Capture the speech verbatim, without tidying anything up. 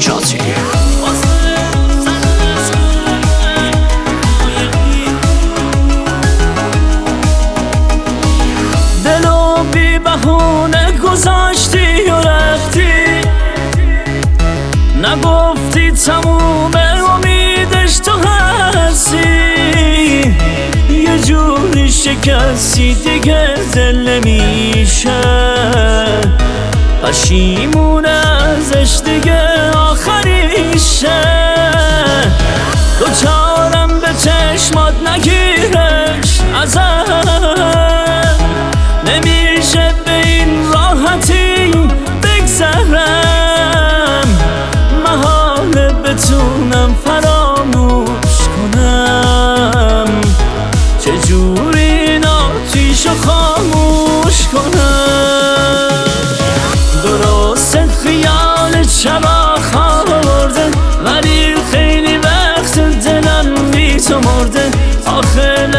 نجاتی. دلو بی بهونه گذاشتی و رفتی، نگفتی تموم امیدش تو هستی، یه جوری شکستی دیگه دل نمیشه، پشیمون ازش دیگه آخریشه، دوچارم به چشمات نگیرش ازم، نمیشه به این راحتی بگذرم، محاله بتونم فراموش کنم، چجوری این آتیشو خاموش کنم. درسته خیال شبا خواب برده، ولی خیلی وقت دلم بی تو مرده، آخه